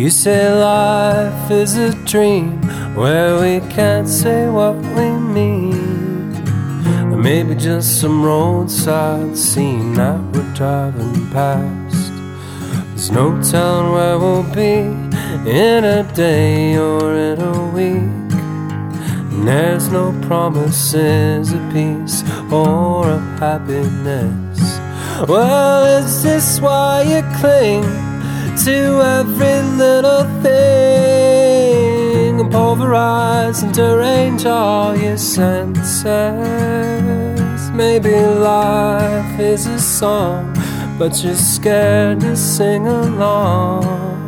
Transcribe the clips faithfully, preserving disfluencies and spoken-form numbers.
You say life is a dream where we can't say what we mean, or maybe just some roadside scene that we're driving past. There's no telling where we'll be in a day or in a week, and there's no promises of peace or of happiness. Well, is this why you cling to every little thing, and pulverize and derange all your senses? Maybe life is a song, but you're scared to sing along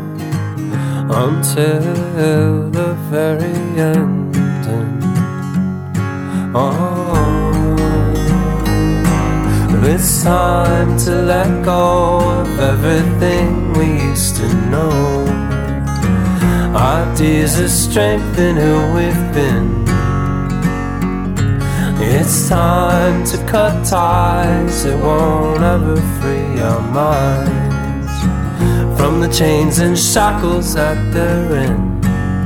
until the very end. Oh, it's time to let go of everything we used to know. Ideas of strength in who we've been. It's time to cut ties that won't ever free our minds from the chains and shackles that they're in.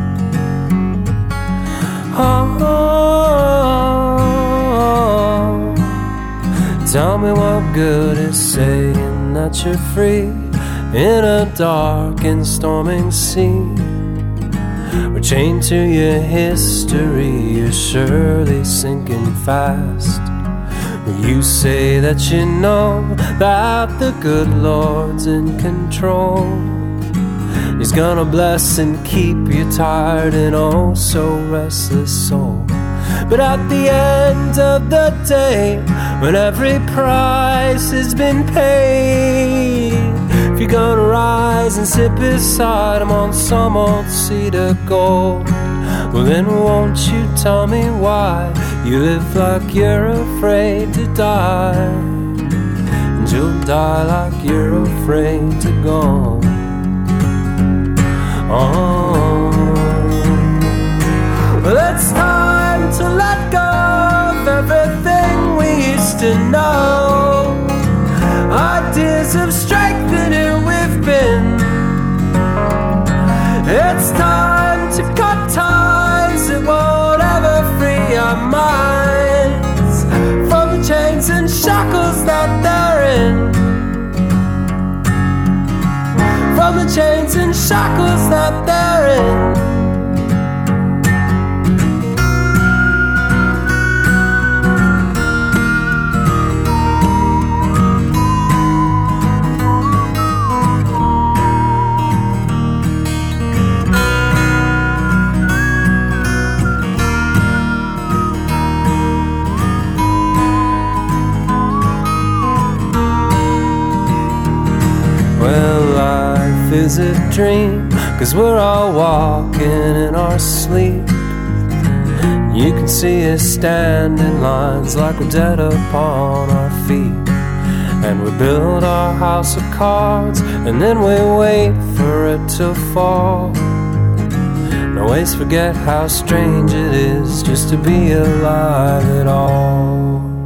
Oh, tell me what good is saying that you're free in a dark and storming sea. We're chained to your history, you're surely sinking fast. You say that you know that the good Lord's in control. He's gonna bless and keep your tired and oh so restless soul. But at the end of the day, when every price has been paid, if you're gonna rise and sit beside him on some old seat of gold, well then won't you tell me why you live like you're afraid to die, and you'll die like you're afraid to go. Oh, well it's time to let go of everything we used to know. Ideas of strength in who we've been. It's time to cut ties that won't ever free our minds from the chains and shackles that they're in. From the chains and shackles that they're in. Is a dream, 'cause we're all walking in our sleep. You can see us stand in lines like we're dead upon our feet. And we build our house of cards, and then we wait for it to fall. And always forget how strange it is just to be alive at all.